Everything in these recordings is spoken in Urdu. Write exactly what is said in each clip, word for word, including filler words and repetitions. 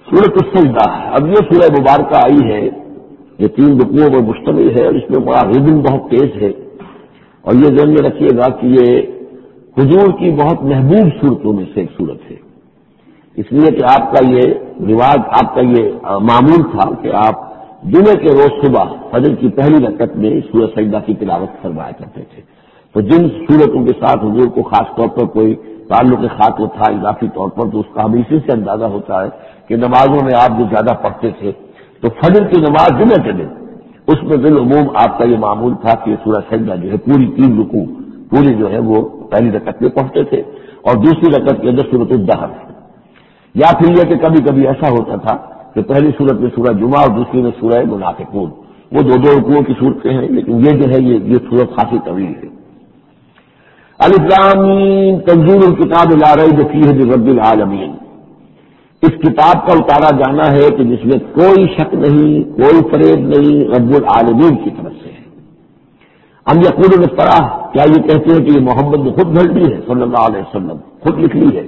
سورۃ السجدہ، اب یہ سورہ مبارکہ آئی ہے، یہ تین رکوعوں پر مشتمل ہے اور اس میں بڑا ردم بہت تیز ہے، اور یہ ذہن میں رکھیے گا کہ یہ حضور کی بہت محبوب صورتوں میں سے ایک صورت ہے، اس لیے کہ آپ کا یہ رواج، آپ کا یہ معمول تھا کہ آپ جمعے کے روز صبح فجر کی پہلی رکعت میں سورۃ سجدہ کی تلاوت فرمایا کرتے تھے۔ تو جن صورتوں کے ساتھ حضور کو خاص طور پر کوئی تعلق خاص تھا اضافی طور پر، تو اس کا ہمیں اسی سے اندازہ ہوتا ہے کہ نمازوں میں آپ جو زیادہ پڑھتے تھے، تو فجر کی نماز جمعے کے دن اس میں بالعموم آپ کا یہ معمول تھا کہ سورۃ سجدہ جو ہے پوری تین رکوع پوری جو ہے وہ پہلی رکعت میں پڑھتے تھے، اور دوسری رکعت کے اندر سورۃ الدہر، یا پھر یہ کہ کبھی کبھی ایسا ہوتا تھا کہ پہلی سورت میں سورہ جمعہ اور دوسری میں سورہ منافقون، وہ دو دو رکوعوں کی صورتیں ہیں، لیکن یہ جو ہے یہ یہ صورت خاصی طویل ہے۔ الف لام میم تنزیل الکتاب لا ریب فیہ من رب العالمین، اس کتاب کا اتارا جانا ہے کہ جس میں کوئی شک نہیں، کوئی فریب نہیں، رب العالمین کی طرف سے ہے۔ ہم یقولون افتراہ، کیا یہ کہتے ہیں کہ یہ محمد نے خود گھڑ لی ہے صلی اللہ علیہ وسلم، خود لکھ لی ہے؟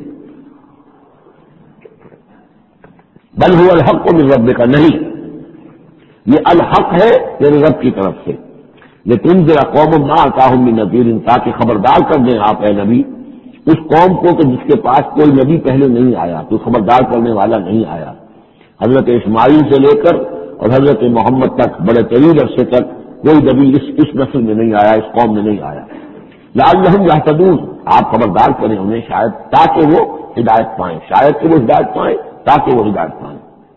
بل هو الحق من ربک، نہیں، یہ الحق ہے تیرے رب کی طرف سے، لتنذر قوم ما آتاہم من نذیر، تاکہ خبردار کر دیں آپ اے نبی اس قوم کو کہ جس کے پاس کوئی نبی پہلے نہیں آیا، کوئی خبردار کرنے والا نہیں آیا۔ حضرت اسماعیل سے لے کر اور حضرت محمد تک بڑے طویل عرصے تک کوئی نبی اس اس نسل میں نہیں آیا، اس قوم میں نہیں آیا۔ لعلہم یہتدون، آپ خبردار کریں انہیں شاید تاکہ وہ ہدایت پائیں، شاید کہ وہ ہدایت پائیں تاکہ وہ ہدایت پائیں۔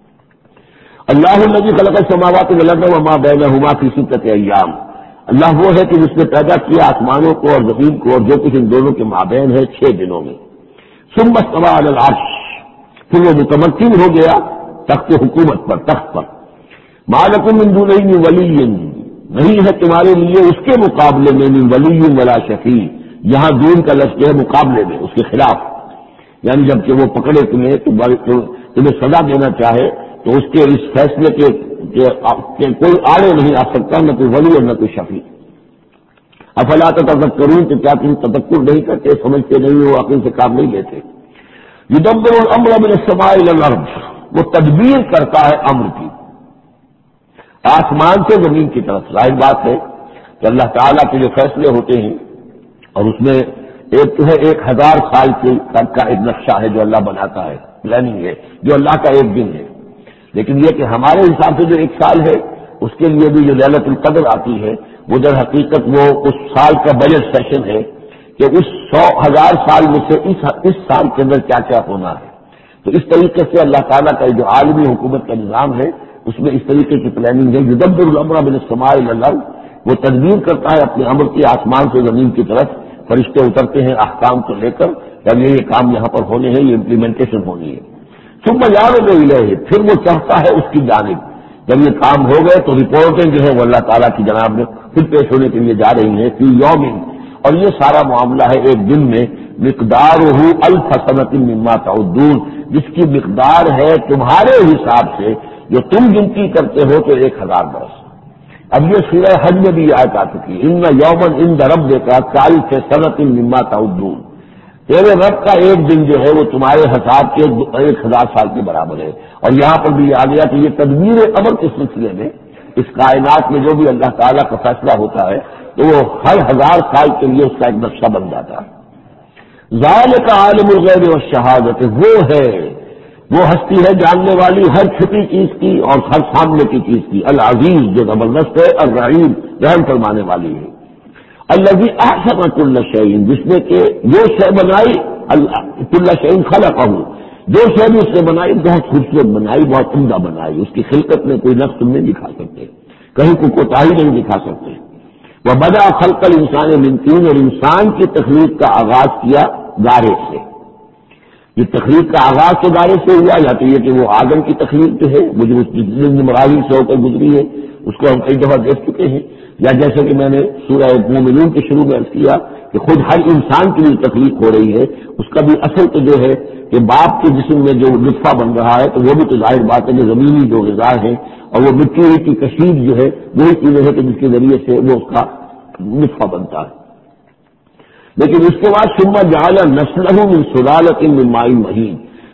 اللہ الذی خلق السماوات والارض وما بینہما فی ستۃ ایام، اللہ وہ ہے کہ جس نے پیدا کیا آسمانوں کو اور زمین کو اور جو کچھ ان دونوں کے مابین ہے چھ دنوں میں۔ ثم استوى علی العرش، پھر وہ متمکن ہو گیا تخت حکومت پر، تخت پر۔ ما لکم من دونہ من ولی، نہیں ہے تمہارے لیے اس کے مقابلے میں من ولی ولا شفیع، یہاں دون کا لفظ ہے مقابلے میں، اس کے خلاف، یعنی جب کہ وہ پکڑے تمہیں تو تمہیں سزا دینا چاہے تو اس کے اس فیصلے کے کہ کوئی آڑے نہیں آ سکتا، نہ کوئی ولی اور نہ کوئی شفیع۔ افلا تتذکرون، کہ کیا تم تذکر نہیں کرتے، سمجھتے نہیں ہو، عقل سے کام نہیں لیتے۔ یدبر الامر من السماء الى الارض، وہ تدبیر کرتا ہے امر کی آسمان سے زمین کی طرف۔ ظاہر بات ہے کہ اللہ تعالیٰ کے جو فیصلے ہوتے ہیں، اور اس میں ایک تو ہے ایک ہزار سال کے تک کا ایک نقشہ ہے جو اللہ بناتا ہے، پلاننگ ہے، جو اللہ کا ایک دن ہے، لیکن یہ کہ ہمارے حساب سے جو ایک سال ہے اس کے لیے بھی جو لیلۃ القدر آتی ہے، وہ در حقیقت وہ اس سال کا بجٹ سیشن ہے کہ اس سو ہزار سال میں سے اس اس سال کے اندر کیا کیا ہونا ہے۔ تو اس طریقے سے اللہ تعالیٰ کا جو عالمی حکومت کا نظام ہے اس میں اس طریقے کی پلاننگ ہے۔ یدبر الامر من السماء الى الارض، وہ تدبیر کرتا ہے اپنے امر کی آسمان سے زمین کی طرف، فرشتے اترتے ہیں احکام کو لے کر، جب یہ یہ کام یہاں پر ہونے ہیں، یہ امپلیمنٹیشن ہونی ہے۔ ثم یعرج الیہ، پھر وہ چڑھتا ہے اس کی جانب، جب یہ کام ہو گئے تو رپورٹیں جو ہے وہ اللہ تعالیٰ کی جناب میں پھر پیش ہونے کے لیے جا رہی ہیں، فی یوم، اور یہ سارا معاملہ ہے ایک دن میں، مقدارہ الف سنۃ مما تعدون، جس کی مقدار ہے تمہارے حساب سے جو تم گنتی کرتے ہو تو ایک ہزار برس۔ اب یہ سورہ حج میں بھی آیت آ چکی، ان یوما عند ربک کالف سنۃ مما تعدون، تیرے رب کا ایک دن جو ہے وہ تمہارے حساب کے ایک ہزار سال کے برابر ہے۔ اور یہاں پر بھی آ گیا کہ یہ تدبیر امر کے سلسلے میں اس کائنات میں جو بھی اللہ تعالیٰ کا فیصلہ ہوتا ہے تو وہ ہر ہزار سال کے لیے اس کا ایک نقشہ بن جاتا ہے۔ ذالک عالم الغیب والشہادۃ، وہ ہے، وہ ہستی ہے جاننے والی ہر چھپی چیز کی اور ہر سامنے کی چیز کی، العزیز جو زبردست ہے، الرحیم رحم فرمانے والی ہے، الذی احسن کل شیء، جس نے کہ جو شے بنائی، کل شیء خلقہ، جو شے بھی اس نے بنائی بہت خوبصورت بنائی، بہت عمدہ بنائی، اس کی خلقت میں کوئی نقص تم نہیں دکھا سکتے، کہیں کوئی کوتاہی نہیں دکھا سکتے۔ وبدأ خلق الانسان من طین، اور انسان کی تخلیق کا آغاز کیا گارے سے۔ یہ تخلیق کا آغاز تو گارے سے ہوا، یا تو یہ کہ وہ آدم کی تخلیق جو ہے وہ جو جن مراحل سے ہو کر گزری ہے اس کو ہم کئی دفعہ دیکھ چکے ہیں، یا جیسے کہ میں نے سورہ مومنون کے شروع میں عرض کیا کہ خود ہر انسان کی جو تخلیق ہو رہی ہے اس کا بھی اصل تو جو ہے کہ باپ کے جسم میں جو نطفہ بن رہا ہے تو وہ بھی تو ظاہر بات ہے کہ زمینی جو غذا ہے اور وہ مٹی کی کشید جو ہے وہی چیزیں ہیں کہ جس کے ذریعے سے وہ اس کا نطفہ بنتا ہے۔ لیکن اس کے بعد ثم جعل نسلہ من سلالۃ من ماء مہین،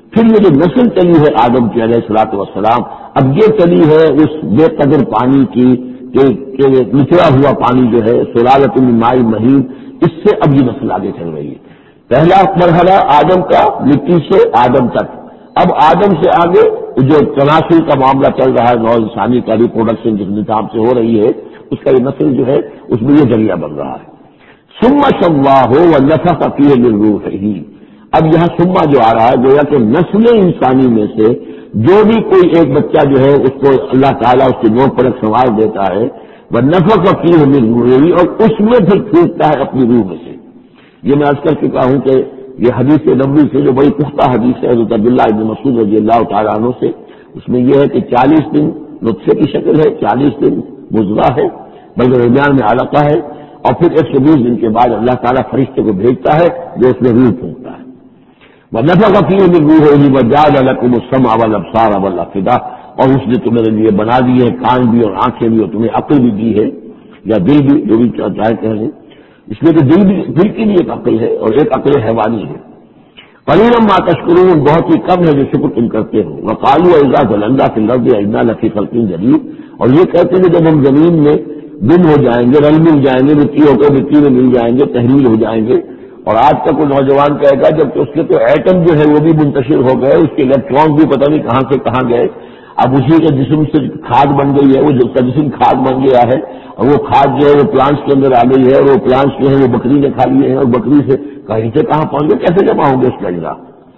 پھر یہ جو نسل چلی ہے آدم کی علیہ الصلوۃ والسلام، اب یہ چلی ہے اس بے قدر پانی کی کہ کہ نچڑا ہوا پانی جو ہے سلالۃ من ماء مہین، اس سے اب یہ نسل آگے چل رہی ہے۔ پہلا مرحلہ آدم کا مٹی سے آدم تک، اب آدم سے آگے جو تناسل کا معاملہ چل رہا ہے، نو انسانی کا ریپروڈکشن جس نظام سے ہو رہی ہے، اس کا یہ نسل جو ہے اس میں یہ ذریعہ بن رہا ہے۔ ثم سواه ونفخ فيه من روحه، اب یہاں سما جو آ رہا ہے گویا کہ نسل انسانی میں سے جو بھی کوئی ایک بچہ جو ہے اس کو اللہ تعالیٰ اس کی نوک پر سنوار دیتا ہے، ونفخ فيه من روحه، اور اس میں پھر پھونکتا ہے اپنی روح میں سے۔ یہ میں عرض کر چکا ہوں کہ یہ حدیث نبوی سے جو بڑی پختہ حدیث ہے حضرت عبداللہ ابن مسعود رضی اللہ تعالیٰ عنہ سے، اس میں یہ ہے کہ چالیس دن نطفے کی شکل ہے، چالیس دن مضغہ ہے، بلکہ درمیان میں علقہ ہے، اور پھر ایک سو بیس دن کے بعد اللہ تعالیٰ فرشتے کو بھیجتا ہے جو اس میں روح پھونکتا ہے۔ وَنَفَخَ فِيهِ مِن رُوحِهِ وَجَعَلَ لَكُمُ السَّمْعَ وَالْأَبْصَارَ وَالْأَفْئِدَةَ، اور اس نے تمہارے لیے بنا دیے کان بھی اور آنکھیں بھی اور تمہیں عقل بھی دی ہے، یا دل بھی، جو بھی چاہے کہہ لیں۔ اس میں تو دل بھی، دل کی بھی ایک عقل ہے اور ایک عقل حیوانی ہے۔ قَلِيلًا مَا تَشْكُرُونَ، بہت ہی کم ہے جو شکر تم کرتے ہو۔ وَقَالُوا أَإِذَا ضَلَلْنَا فِي الْأَرْضِ أَإِنَّا لَفِي خَلْقٍ جَدِيدٍ، اور یہ کہتے ہیں جب ہم زمین میں دن ہو جائیں گے، رل مل جائیں گے، مٹی ہو کر مٹی میں مل جائیں گے، تحلیل ہو جائیں گے۔ اور آج کا کوئی نوجوان کہے گا جب کہ اس کے تو ایٹم جو ہے وہ بھی منتشر ہو گئے، اس کے الیکٹران بھی پتہ نہیں کہاں سے کہاں گئے، اب اسی کے جسم سے کھاد بن گئی ہے، وہ جس کا جسم کھاد بن گیا ہے، اور وہ کھاد جو ہے وہ پلانٹس کے اندر آ گئی ہے، اور وہ پلانٹس جو ہے وہ بکری نے کھا لیے ہیں، اور بکری سے کہیں سے کہاں پہنچ گئے، کیسے جمع ہوں گے اس کا اجزا۔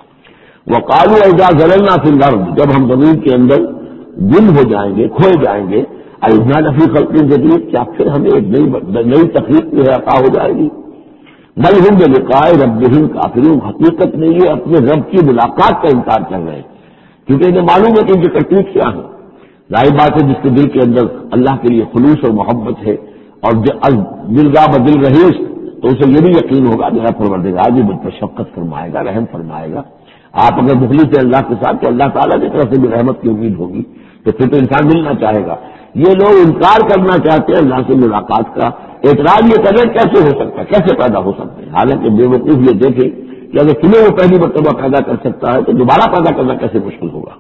وقالوا اذا ضللنا في الارض، جب ہم زمین کے اندر گم ہو جائیں گے، کھوئے جائیں گے، أإنا لفي خلق جديد، کیا پھر ہمیں ایک نئی نئی تخلیق جو ہے عطا ہو جائے گی۔ بل هم بلقاء ربهم کافرون، حقیقت میں یہ اپنے رب کی ملاقات کا انکار کر رہے ہیں، کیونکہ انہیں معلوم ہے کہ ان کی تکلیف کیا ہے۔ ظاہر بات ہے جس کے دل کے اندر اللہ کے لیے خلوص اور محبت ہے اور دل را بدل رہیس، تو اسے یہ بھی یقین ہوگا میرا پروردگار بھی مجھ پر شفقت فرمائے گا، رحم فرمائے گا۔ آپ اگر مخلص ہیں اللہ کے ساتھ تو اللہ تعالیٰ کی طرف سے بھی رحمت کی امید ہوگی، تو پھر تو انسان ملنا چاہے گا۔ یہ لوگ انکار کرنا چاہتے ہیں اللہ سے ملاقات کا، اعتراض یہ کریں کیسے ہو سکتا ہے، کیسے پیدا ہو سکتے ہیں، حالانکہ بے وقوف یہ دیکھیں کہ اگر تمہیں وہ پہلی مرتبہ پیدا کر سکتا ہے تو دوبارہ پیدا کرنا کیسے مشکل ہوگا۔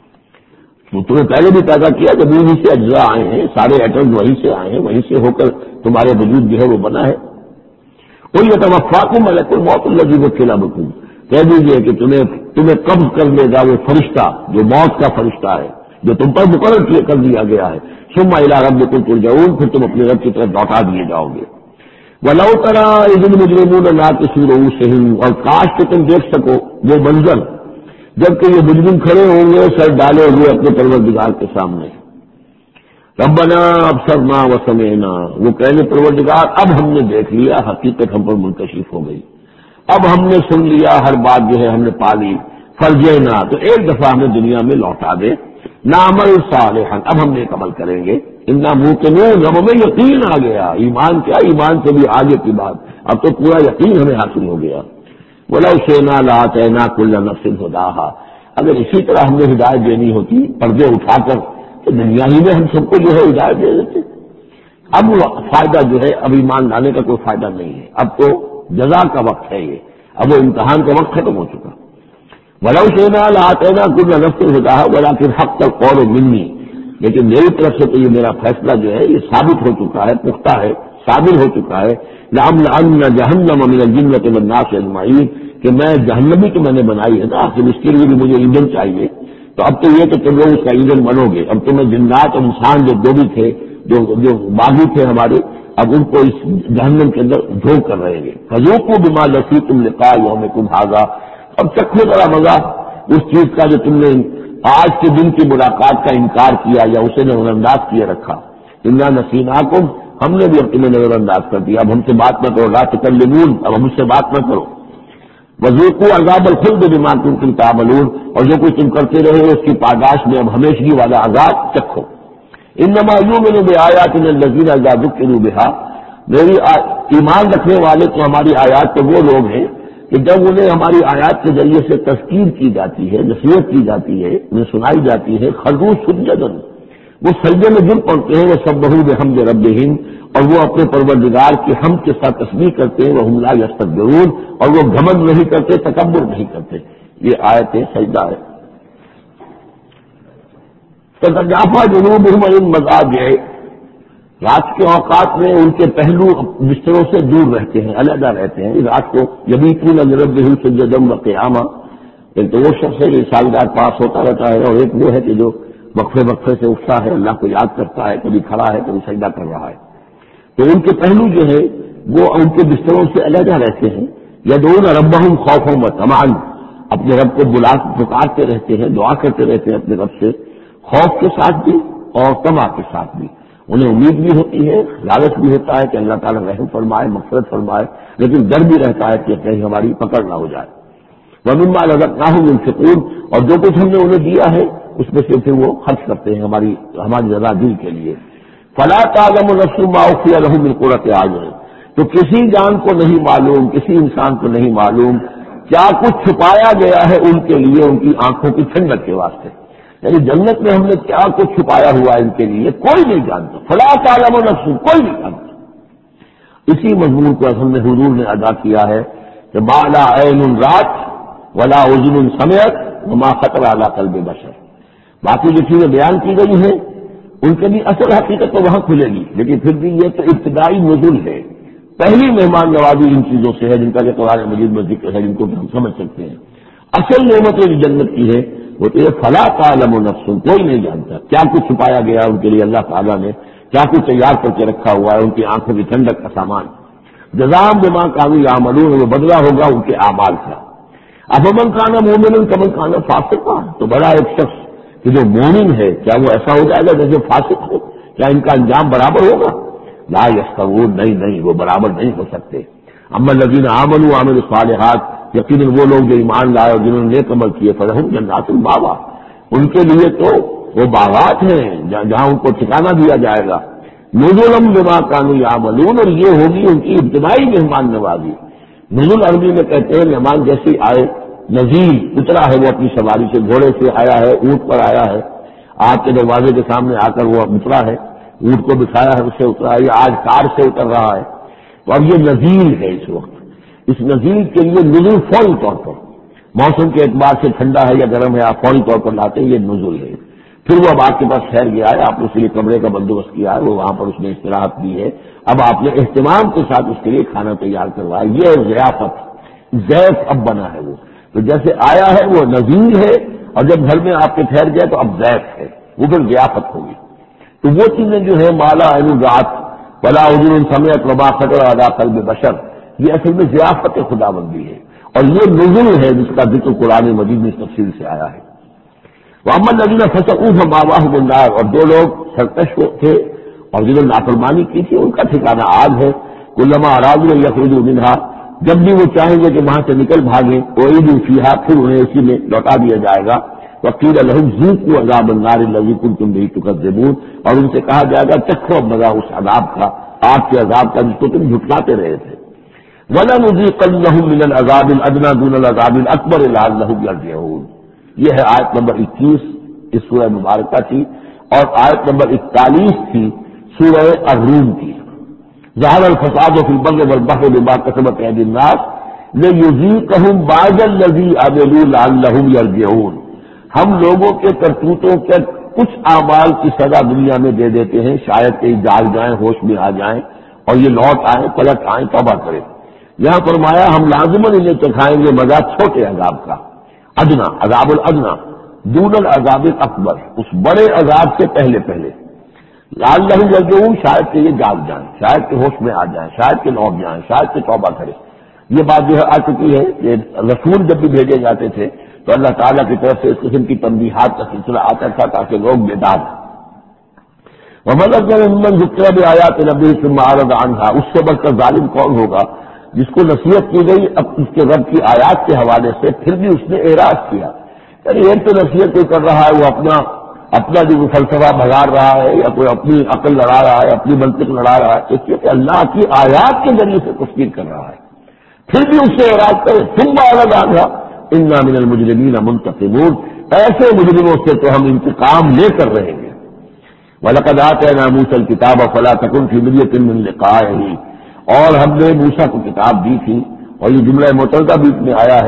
تو تمہیں پہلے بھی پیدا کیا جب وہیں سے اجزاء آئے ہیں، سارے ایٹم وہیں سے آئے ہیں، وہیں سے ہو کر تمہارے وجود جو ہے وہ بنا ہے۔ قل یتوفاکم ملک الموت الذی وکل بکم، کہہ دیجیے کہ تمہیں تمہیں قبض کر لے گا وہ فرشتہ جو موت کا فرشتہ ہے، جو تم پر مقرر کر دیا گیا ہے۔ ثم الی ربکم ترجعون، پھر تم اپنے رب کی طرف لوٹا دیے جاؤ گے۔ وَلَوْ تَرَىٰ إِذِ الْمُجْرِمُونَ نَاكِسُو رُءُوسِهِمْ، اور کاش کہ تم دیکھ سکو وہ منظر جبکہ یہ مجرم کھڑے ہوں گے سر ڈالے ہوئے اپنے پروردگار کے سامنے، ربنا ابصرنا وسمعنا، وہ کہنے پروردگار اب ہم نے دیکھ لیا، حقیقت ہم پر منکشف ہو گئی، اب ہم نے سن لیا، ہر بات جو ہے ہم نے پا لی، فرجعنا، تو ایک دفعہ ہمیں دنیا میں لوٹا دے، نعمل صالحا، اب ہم نیک عمل کریں گے، انا موقنون، اب ہمیں یقین آ گیا، ایمان کیا، ایمان سے بھی آگے کی بات، اب تو پورا یقین ہمیں حاصل ہو گیا۔ وَلَوْ شِئْنَا لَآتَيْنَا كُلَّ نَفْسٍ هُدَاهَا، اگر اسی طرح ہم نے ہدایت دینی ہوتی پردے اٹھا کر تو دنیا ہی میں ہم سب کو جو ہے ہدایت دے دیتے۔ اب وہ فائدہ جو ہے اب ایمان لانے کا کوئی فائدہ نہیں ہے، اب تو جزا کا وقت ہے، یہ اب وہ امتحان کا وقت ختم ہو چکا۔ وَلَوْ شِئْنَا لَآتَيْنَا كُلَّ نَفْسٍ هُدَاهَا وَلَٰكِنْ حَقَّ الْقَوْلُ مِنِّي، لیکن میری طرف سے تو یہ میرا فیصلہ جو ہے یہ ثابت ہو چکا ہے، پختہ ہے، ثابت ہو چکا ہے، لَأَمْلَأَنَّ جَهَنَّمَ مِنَ الْجِنَّةِ وَالنَّاسِ أَجْمَعِينَ، کہ میں جہنمی تو میں نے بنائی ہے نا، آخر اس کے لیے بھی مجھے ایندھن چاہیے، تو اب تو یہ کہ تم لوگ اس کا ایندھن بنو گے، اب تمہیں جنات اور انسان جو دو بھی تھے، جو جو باغی تھے ہمارے، اب ان کو اس جہنم کے اندر جھونک کر رہیں گے، فذوقوا بما نسیتم لقاء یومکم ھذا، اب چکھو ذرا مزہ اس چیز کا جو تم نے آج کے دن کی ملاقات کا انکار کیا یا اسے نظر انداز کیے رکھا، انا نسیناکم، ہم نے بھی اب تمہیں نظر انداز کر دیا، اب ہم سے بات نہ کرو، لا تکلمون، اب ہم سے بات نہ کرو، وذوقوا عذاب الخلد بما کنتم تعملون، اور جو کچھ تم کرتے رہے ہو اس کی پاداش میں اب ہمیشگی والا عذاب چکھو۔ انما یؤمن بآیاتنا الذین اذا ذکروا بها، میری ایمان رکھنے والے تو ہماری آیات تو وہ لوگ ہیں کہ جب انہیں ہماری آیات کے ذریعے سے تذکیر کی جاتی ہے، نصیحت کی جاتی ہے، انہیں سنائی جاتی ہے، خروا سجدا، وہ سجدے میں گر پڑتے ہیں، وہ سبحوا بحمد ربہم، اور وہ اپنے پروردگار کی حمد کے ساتھ تسبیح کرتے ہیں، وہم لا یستکبرون، اور وہ گھمنڈ نہیں کرتے، تکبر نہیں کرتے۔ یہ آیت سجدہ ہے۔ تتجافا جنوبہم عن المضاجع، رات کے اوقات میں ان کے پہلو بستروں سے دور رہتے ہیں، علیحدہ رہتے ہیں رات کو۔ یبیتون لربہم سجدا وقیاما، ایک تو وہ شخص ہے جو سالگار پاس ہوتا رہتا ہے، اور ایک وہ ہے کہ جو وقفے وقفے سے اٹھتا ہے، اللہ کو یاد کرتا ہے، کبھی کھڑا ہے کبھی سجدہ کر رہا ہے۔ تو ان کے پہلو جو ہے وہ ان کے بستروں سے علیحدہ رہتے ہیں۔ یدعون ربہم خوفا وطمعا، اپنے رب کو بلا پکارتے رہتے ہیں، دعا کرتے رہتے ہیں اپنے رب سے، خوف کے ساتھ بھی اور طمع کے ساتھ بھی۔ انہیں امید بھی ہوتی ہے، لالچ بھی ہوتا ہے کہ اللہ تعالیٰ رحم فرمائے، مغفرت فرمائے، لیکن ڈر بھی رہتا ہے کہ کہیں ہماری پکڑ نہ ہو جائے۔ وَمِمَّا رَزَقْنَاهُمْ يُنْفِقُونَ، اور جو کچھ ہم نے انہیں دیا ہے اس میں سے پھر وہ خرچ کرتے ہیں ہماری ہماری رضا دل کے لیے۔ فَلَا تَعْلَمُ نَفْسٌ مَّا أُخْفِيَ لَهُم مِّن قُرَّةِ أَعْيُنٍ، تو کسی جان کو نہیں معلوم، کسی انسان کو نہیں معلوم کیا کچھ چھپایا گیا ہے ان کے لیے ان کی آنکھوں کی ٹھنڈک کے واسطے، یعنی جنت میں ہم نے کیا کچھ چھپایا ہوا ہے ان کے لیے کوئی نہیں جانتا۔ فَلَا تَعْلَمُ نَفْسٌ، کوئی نہیں جانتا۔ اسی مضمون کو اصل میں حضور نے ادا کیا ہے کہ مَا لَا عَيْنٌ رَأَتْ وَلَا أُذُنٌ سَمِعَتْ وَمَا خَطَرَ عَلَىٰ قَلْبِ بَشَرٍ، باقی جو چیزیں بیان کی گئی ہیں ان کے بھی اصل حقیقت تو وہاں کھلے گی، لیکن پھر بھی یہ تو ابتدائی نزول ہے، پہلی مہمان نوازی ان چیزوں سے ہے جن کا کہ قرآن مجید میں ذکر ہے، جن کو ہم سمجھ سکتے ہیں۔ اصل نعمت جو جنت کی ہے وہ تو یہ فلا تعلم نفس، کوئی نہیں جانتا کیا کچھ چھپایا گیا ان کے لیے، اللہ تعالیٰ نے کیا کچھ تیار کر کے رکھا ہوا ہے، ان کی آنکھوں کی ٹھنڈک کا سامان۔ جزاء بما كانوا يعملون، وہ بدلہ ہوگا ان کے اعمال کا۔ افمن كان مؤمنا كمن كان فاسقا، تو بڑا ایک شخص کہ جو مومن ہے کیا وہ ایسا ہو جائے گا جیسے فاسق ہو؟ کیا ان کا انجام برابر ہوگا؟ لا یستوون، نہیں نہیں وہ برابر نہیں ہو سکتے۔ اما الذین آمنوا وعملوا الصالحات، یقیناً وہ لوگ جو ایمان لائے اور جنہوں نے نیک عمل کیے، فلہم جنات المأویٰ، ان کے لیے تو وہ باغات ہیں جہاں ان کو ٹھکانہ دیا جائے گا۔ نزلا بما كانوا يعملون، اور یہ ہوگی ان کی ابتدائی مہمان نوازی۔ نزول عربی میں کہتے ہیں مہمان جیسی آئے، نزیل اترا ہے وہ اپنی سواری سے، گھوڑے سے آیا ہے، اونٹ پر آیا ہے، آپ کے دروازے کے سامنے آ کر وہ اترا ہے، اونٹ کو بٹھایا ہے، اس سے اترا ہے، آج کار سے اتر رہا ہے۔ تو اب یہ نزیل ہے اس وقت، اس نزیل کے لیے نزول فوری طور پر، موسم کے اعتبار سے ٹھنڈا ہے یا گرم ہے، آپ فوری طور پر لاتے ہیں، یہ نزول ہے۔ پھر وہ اب آپ کے پاس ٹھہر گیا ہے، آپ نے اس کے لیے کمرے کا بندوبست کیا ہے، وہ وہاں پر اس نے استراحت دی ہے، اب آپ نے اہتمام کے ساتھ اس کے لیے کھانا تیار کروایا، یہ ضیافت، ضیف اب بنا ہے وہ، تو جیسے آیا ہے وہ نزیل ہے، اور جب گھر میں آپ کے ٹھہر گئے تو اب ضیف ہے، وہ پھر ضیافت ہوگی۔ تو وہ چیزیں جو ہے مالا عین رات ولا اذن سمعت وما خطر علی قلب بشر، یہ اصل میں ضیافت خدا بندی ہے، اور یہ نزول ہے جس کا ذکر قرآن مجید میں تفصیل سے آیا ہے۔ وَأَمَّا الَّذِينَ فَسَقُوا فَمَأْوَاهُمُ النَّارُ، اور جو لوگ سرکش تھے اور جنہوں نے نافرمانی کی تھی ان کا ٹھکانہ آگ ہے۔ كُلَّمَا أَرَادُوا أَن يَخْرُجُوا مِنْهَا، جب بھی وہ چاہیں گے کہ وہاں سے نکل بھاگیں، أُعِيدُوا فِيهَا، پھر انہیں اسی میں لوٹا دیا جائے گا۔ وَقِيلَ لَهُمْ ذُوقُوا عَذَابَ النَّارِ الَّذِي كُنتُمْ بِهِ تُكَذِّبُونَ، اور ان سے کہا جائے گا چکھو اب مزہ اس عذاب کا، آگ کے عذاب کا جس کو تم جھٹلاتے رہے تھے۔ وَلَنُذِيقَنَّهُم مِّنَ الْعَذَابِ الْأَدْنَىٰ دُونَ الْعَذَابِ الْأَكْبَرِ لَعَلَّهُمْ يَرْجِعُونَ، یہ ہے آیت نمبر اکیس اس سورہ مبارکہ کی، اور آیت نمبر اکتالیس تھی سورہ الروم کی۔ ظہر الفساد فی البر والبحر بما کسبت ایدی الناس لیذیقہم بعض الذی عملوا لعلہم یرجعون، ہم لوگوں کے کرتوتوں کے کچھ اعمال کی سزا دنیا میں دے دیتے ہیں، شاید کہ جاگ جائیں، ہوش میں آ جائیں اور یہ لوٹ آئیں، پلٹ آئیں، توبہ کریں۔ یہاں فرمایا ہم لازماً انہیں چکھائیں گے مزہ چھوٹے عذاب کا، ادنا، عذاب الادنا، دون العذاب الاکبر، اس بڑے عذاب سے پہلے پہلے، لعلہم یرجعون، شاید کہ یہ جاگ جائیں، شاید کہ ہوش میں آ جائیں، شاید کہ لوٹ جائیں، شاید کہ توبہ کریں۔ یہ بات جو ہے آ چکی ہے کہ رسول جب بھی بھیجے جاتے تھے تو اللہ تعالیٰ کی طرف سے اس قسم کی تنبیہات کا سلسلہ آتا تھا تاکہ لوگ بیدار ہوں۔ وَمَنْ أَظْلَمُ مِمَّنْ ذُكِّرَ بِآيَاتِ رَبِّهِ ثُمَّ أَعْرَضَ عَنْهَا، اس سے بڑھ کر ظالم کون ہوگا جس کو نصیحت کی گئی اب اس کے رب کی آیات کے حوالے سے پھر بھی اس نے اعراض کیا۔ یعنی ایک تو نصیحت کوئی کر رہا ہے وہ اپنا اپنا جو فلسفہ بھگا رہا ہے یا کوئی اپنی عقل لڑا رہا ہے، اپنی منطق لڑا رہا ہے، اس لیے کہ اللہ کی آیات کے ذریعے سے تفسیر کر رہا ہے، پھر بھی اس سے اعراض کرے، ثم أعرض عنها إنا من المجرمين منتقمون، ایسے مجرموں سے تو ہم انتقام لے کر رہیں گے۔ وَلَقَدْ آتَيْنَا مُوسَى الْكِتَابَ فَلَا تَكُنْ فِي مِرْيَةٍ مِّن لِقَائِهِ، اور ہم نے موسیٰ کو کتاب دی تھی، اور یہ جملہ متعددہ بیچ میں آیا ہے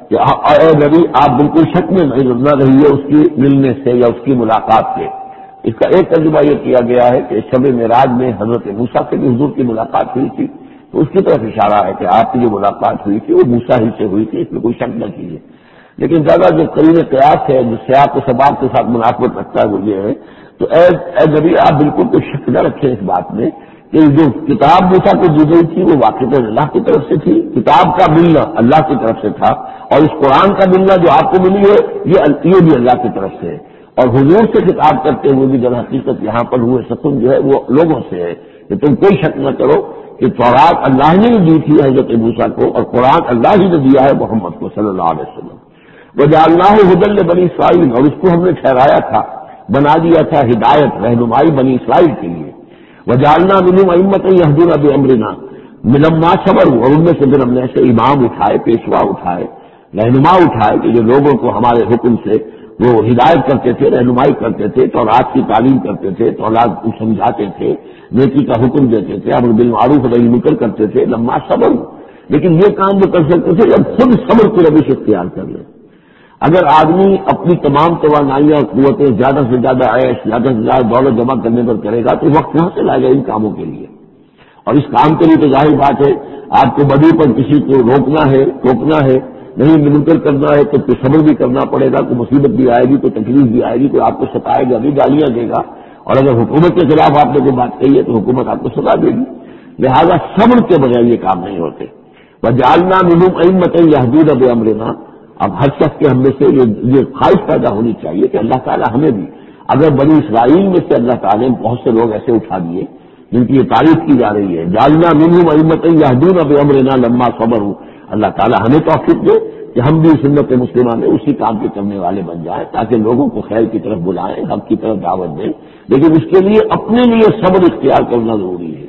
کہ اے نبی آپ بالکل شک میں نہ رہیے اس کی ملنے سے یا اس کی ملاقات سے۔ اس کا ایک ترجمہ یہ کیا گیا ہے کہ شب معراج میں حضرت موسیٰ سے بھی حضور کی ملاقات ہوئی تھی، تو اس کی طرف اشارہ ہے کہ آپ کی جو ملاقات ہوئی تھی وہ موسیٰ ہی سے ہوئی تھی، اس میں کوئی شک نہ کیجیے۔ لیکن زیادہ جو قرین قیاس ہے جو سیاق و سباق کے ساتھ مناسبت رکھتا ہے وہ یہ ہے، تو اے اے نبی آپ بالکل کوئی شک نہ رکھیں اس بات میں کہ جو کتاب موسیٰ کو دی گئی تھی وہ واقعی اللہ کی طرف سے تھی، کتاب کا ملنا اللہ کی طرف سے تھا، اور اس قرآن کا ملنا جو آپ کو ملی ہے یہ یہ بھی اللہ کی طرف سے ہے۔ اور حضور سے خطاب کرتے ہوئے بھی در حقیقت یہاں پر ہوئے سکون جو ہے وہ لوگوں سے ہے کہ تم کوئی شک نہ کرو کہ تورات اللہ نے ہی دی تھی حضرت موسیٰ کو، اور قرآن اللہ ہی نے دیا ہے محمد کو صلی اللہ علیہ وسلم۔ وجعلناہ ھدی لبنی اسرائیل، اور اس کو ہم نے ٹھہرایا تھا، بنا دیا تھا ہدایت رہنمائی بنی اسرائیل کے لیے۔ وجعلنا منہم ائمۃ یہدون بامرنا لما صبروا، اور ان میں سے پھر ہم نے ایسے امام اٹھائے، پیشوا اٹھائے، رہنما اٹھائے کہ جو لوگوں کو ہمارے حکم سے وہ ہدایت کرتے تھے، رہنمائی کرتے تھے، تورات کی تعلیم کرتے تھے، تورات کو سمجھاتے تھے، نیکی کا حکم دیتے تھے، امر بالمعروف و نہی منکر کرتے تھے، لما صبروا۔ لیکن یہ کام وہ کر سکتے تھے جب خود صبر کی روش اختیار کر لیں۔ اگر آدمی اپنی تمام توانائیاں اور قوتیں زیادہ سے زیادہ عیش، زیادہ سے زیادہ دولت جمع کرنے پر کرے گا تو وقت کہاں سے لائے گا ان کاموں کے لیے؟ اور اس کام کے لیے تو ظاہر بات ہے آپ کو بدی پر کسی کو روکنا ہے، ٹوکنا ہے، نہیں منکر کرنا ہے تو کوئی صبر بھی کرنا پڑے گا، کوئی مصیبت بھی آئے گی، کوئی تکلیف بھی آئے گی، کوئی آپ کو ستائے گا بھی، گالیاں دے گا، اور اگر حکومت کے خلاف آپ نے کوئی بات کہی ہے تو حکومت آپ کو سزا دے گی۔ لہذا صبر کے بغیر یہ کام نہیں ہوتے۔ وجعلنا منہم ائمۃ یہدون بامرنا، اب ہر شخص کے ہم میں سے یہ یہ خواہش پیدا ہونی چاہیے کہ اللہ تعالیٰ ہمیں بھی، اگر بنی اسرائیل میں سے اللہ تعالیٰ نے بہت سے لوگ ایسے اٹھا دیے جن کی یہ تعریف کی جا رہی ہے، جعلنا منہم ائمۃ یہدون بامرنا لما صبروا، اللہ تعالیٰ ہمیں توفیق دے کہ ہم بھی سنت مسلمہ میں اسی کام کے کرنے والے بن جائیں، تاکہ لوگوں کو خیر کی طرف بلائیں، حق کی طرف دعوت دیں، لیکن اس کے لیے اپنے لیے صبر اختیار کرنا ضروری ہے۔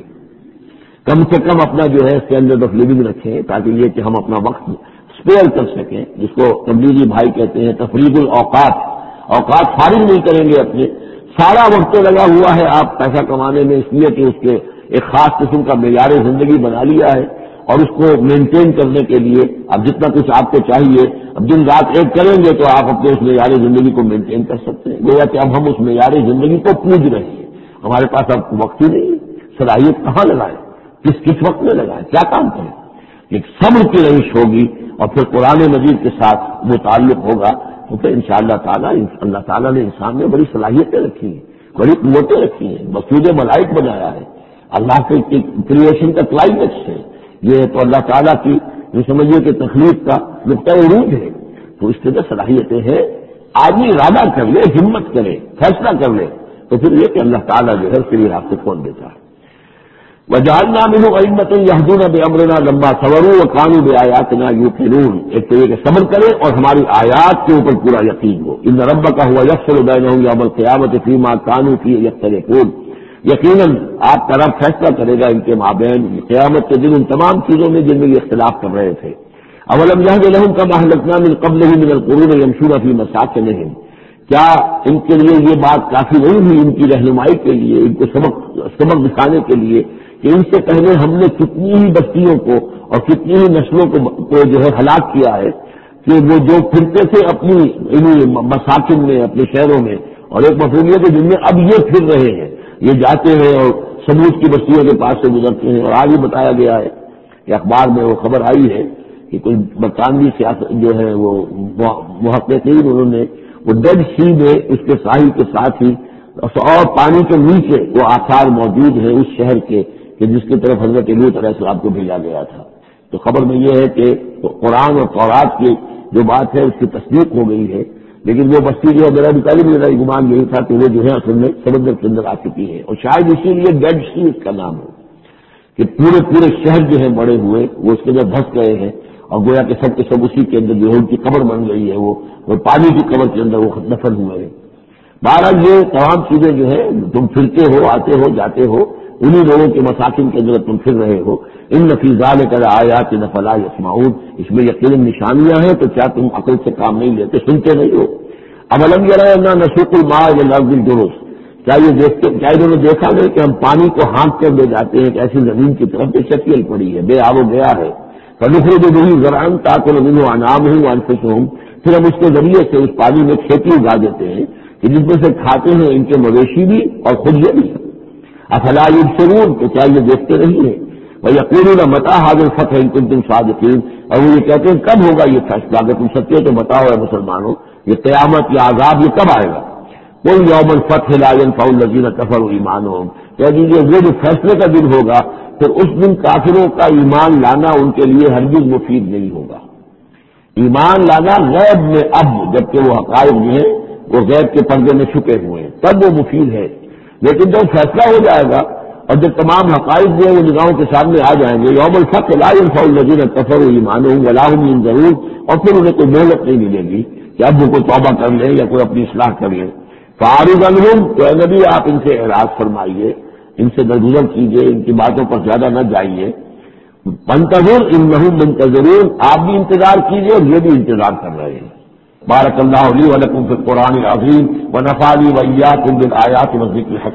کم سے کم اپنا جو ہے اسٹینڈرڈ آف لیونگ رکھیں، تاکہ یہ کہ ہم اپنا وقت اسپیئر کر سکیں، جس کو تبلیغی بھائی کہتے ہیں تفریغ الاوقات، اوقات فارغ نہیں کریں گے اپنے، سارا وقت لگا ہوا ہے آپ پیسہ کمانے میں، اس لیے کہ اس کے ایک خاص قسم کا معیار زندگی بنا لیا ہے، اور اس کو مینٹین کرنے کے لیے اب جتنا کچھ آپ کو چاہیے اب دن رات ایک کریں گے تو آپ اپنے اس معیار زندگی کو مینٹین کر سکتے ہیں، گویا کہ اب ہم اس معیار زندگی کو پوج رہے ہیں، ہمارے پاس اب وقت ہی نہیں ہے، صلاحیت کہاں لگائیں، کس کس وقت میں لگائیں، کیا کام کریں۔ ایک صبر کی روش ہوگی اور پھر قرآن مجید کے ساتھ وہ تعلق ہوگا تو پھر انشاءاللہ تعالیٰ اللہ تعالیٰ نے انسان میں بڑی صلاحیتیں رکھی ہیں، بڑی قوتیں رکھی ہیں، مسجود ملائک بنایا ہے، اللہ کے کریشن کا کلائمیکس ہے یہ، تو اللہ تعالیٰ کی جو سمجھیے کہ تخلیق کا نقطۂ عروج ہے، تو اس طرح صلاحیتیں ہیں، آدمی ارادہ کر لے، ہمت کرے، فیصلہ کر لے تو پھر یہ کہ اللہ تعالیٰ جو ہے اس کے لیے آپ کو کھول دیتا ہے۔ وجعلنا منہم ائمۃ یہدون بامرنا لما صبروا وکانوا بآیاتنا یوقنون، ایک تو یہ کہ صبر کرے اور ہماری آیات کے اوپر پورا یقین ہو۔ ان ربک هو یفصل بینہم یوم القیامۃ فیما کانوا فیہ یختلفون، یقیناً آپ کا رب فیصلہ کرے گا ان کے مابین قیامت کے دن ان تمام چیزوں میں جن میں یہ اختلاف کر رہے تھے۔ اولم یہد لہم کما اہلکنا من قبلہم من القرون یمشون فی مساکنہم، کیا ان کے لیے یہ بات کافی نہیں ہوئی ان کی رہنمائی کے لیے، ان کو سبق سبق دکھانے کے لیے کہ ان سے پہلے ہم نے کتنی ہی بستیوں کو اور کتنی ہی نسلوں کو کو جو ہے ہلاک کیا ہے کہ وہ جو پھرتے تھے اپنی مساکن میں، اپنے شہروں میں، اور ایک مفہوم یہ کہ جن میں اب یہ پھر رہے ہیں، یہ جاتے ہیں اور سمود کی بستیوں کے پاس سے گزرتے ہیں۔ اور آگے بتایا گیا ہے کہ اخبار میں وہ خبر آئی ہے کہ کوئی برطانوی سیاست جو ہے وہ محققین انہوں نے وہ ڈیڈ سی میں اس کے ساحل کے ساتھ ہی اور پانی کے نیچے وہ آثار موجود ہیں اس شہر کے کہ جس کی طرف حضرت لوط علیہ السلام کو بھیجا گیا تھا۔ تو خبر میں یہ ہے کہ قرآن اور تورات کی جو بات ہے اس کی تصدیق ہو گئی ہے، لیکن وہ بستی جو میرا بھی میرا گمان یہی تھا کہ وہ جو ہے اصل میں سمندر کے اندر آ چکی ہے، اور شاید اسی لیے ڈیڈ سی اس کا نام ہے کہ پورے پورے شہر جو ہے بڑے ہوئے وہ اس کے اندر دھس گئے ہیں، اور گویا کہ سب کے سب اسی کے اندر جو ہے ان کی قبر بن گئی ہے، وہ وہ پانی کی قبر کے اندر وہ دفن ہوئے ہیں۔ بہرحال یہ تمام چیزیں جو ہے تم پھرتے ہو، آتے ہو، جاتے ہو، انہی لوگوں کے مساکن کے اندر تم پھر رہے ہو، ان فی ذالک لآیات فلا یسمعون، اس میں یقیناً نشانیاں ہیں تو کیا تم عقل سے کام نہیں لیتے، سنتے نہیں ہو؟ اولم یروا انا نسوق الماء الی الارض الجرز، کیا یہ دیکھتے کیا انہوں نے دیکھا نہیں کہ ہم پانی کو ہانک کر لے جاتے ہیں ایک ایسی زمین کی طرف جو چٹیل پڑی ہے، بے آب و گیا ہے، فنخرج به زرعا تاكل منه انعامهم وانفسهم، پھر ہم اس کے ذریعے سے اس پانی میں کھیتی اگا دیتے ہیں کہ جس میں سے کھاتے ہیں ان کے مویشی بھی اور خود یہ بھی۔ افلا یبصرون، تو کیا یہ دیکھتے نہیں ہیں؟ وَيَقُولُونَ مَتَىٰ هَٰذَا الْفَتْحُ إِن كُنتُمْ صَادِقِينَ، اور وہ یہ کہتے ہیں کب ہوگا یہ فیصلہ، اگر تم سچے تو بتاؤ اے مسلمانوں، یہ قیامت یا عذاب یہ کب آئے گا؟ قُلْ يَوْمَ الْفَتْحِ لَا يَنفَعُ الَّذِينَ كَفَرُوا إِيمَانُهُمْ، کہہ دیجیے وہ جو فیصلے کا دن ہوگا پھر اس دن کافروں کا ایمان لانا ان کے لیے ہرگز مفید نہیں ہوگا۔ ایمان لانا غیب میں اب جبکہ وہ حقائق جو ہیں وہ غیب کے پردے میں چھپے ہوئے ہیں تب وہ مفید ہے، لیکن جب فیصلہ ہو جائے گا اور جب تمام حقائق جو ہیں وہ نگاہوں کے سامنے آ جائیں گے، یوم الفتح لا ينفع الذین کفروا ایمانہم ولا هم ينظرون، اور پھر انہیں کوئی مہلت نہیں ملے گی کہ اب وہ کوئی توبہ کر لیں یا کوئی اپنی اصلاح کر لیں۔ فاعرض عنہم، تو اے نبی آپ ان سے اعراض فرمائیے، ان سے درگزر کیجیے، ان کی باتوں پر زیادہ نہ جائیے۔ منتظر انہم منتظرون، آپ بھی انتظار کیجیے اور یہ بھی انتظار کر رہے ہیں۔ بارک اللہ لی ولکم فی القرآن العظیم ونفعنی وإیاکم بالآیات والذکر الحکیم۔